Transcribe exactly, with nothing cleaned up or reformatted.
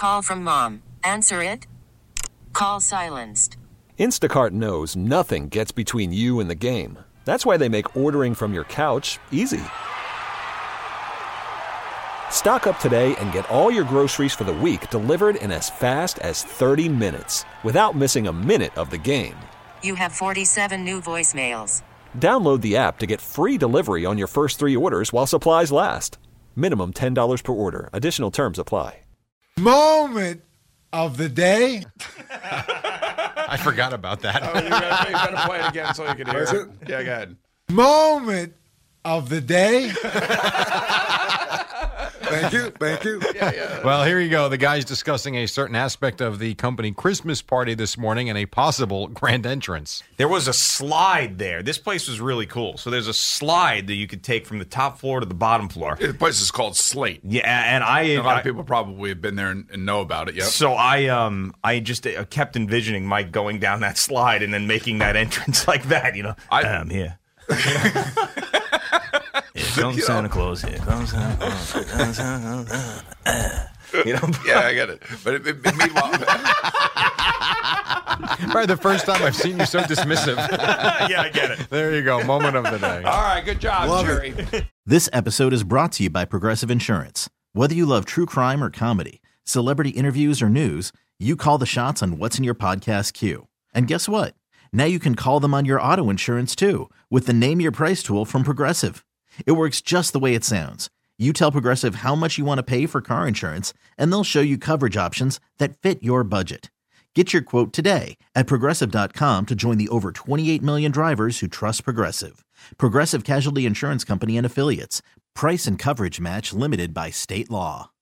call from mom. Answer it. Call silenced. Instacart knows nothing gets between you and the game. That's why they make ordering from your couch easy. Stock up today and get all your groceries for the week delivered in as fast as thirty minutes without missing a minute of the game. You have forty-seven new voicemails. Download the app to get free delivery on your first three orders while supplies last. Minimum ten dollars per order. Additional terms apply. Moment of the day. I forgot about that. Oh, you better, you better play it again so you can hear Is it. it? Yeah, go ahead. Moment of the day. Thank you. Thank you. Yeah, yeah. Well, here you go. The guy's discussing a certain aspect of the company Christmas party this morning and a possible grand entrance. There was a slide there. This place was really cool. So there's a slide that you could take from the top floor to the bottom floor. The place is called Slate. Yeah, and I A lot I- of people probably have been there and, and know about it. Yep. So I um I just uh, kept envisioning Mike going down that slide and then making that entrance like that. You know, I- I'm here. Here comes You know. Santa Claus. Here comes Santa Claus. Here comes Santa Claus. You know, Yeah, I get it. But it, it, meanwhile, Probably the first time I've seen you so dismissive. yeah, I get it. There you go. Moment of the day. all right, good job, Love Jerry. This episode is brought to you by Progressive Insurance. Whether you love true crime or comedy, celebrity interviews or news, you call the shots on what's in your podcast queue. And guess what? Now you can call them on your auto insurance too with the Name Your Price tool from Progressive. It works just the way it sounds. You tell Progressive how much you want to pay for car insurance, and they'll show you coverage options that fit your budget. Get your quote today at Progressive dot com to join the over twenty-eight million drivers who trust Progressive. Progressive Casualty Insurance Company and Affiliates. Price and coverage match limited by state law.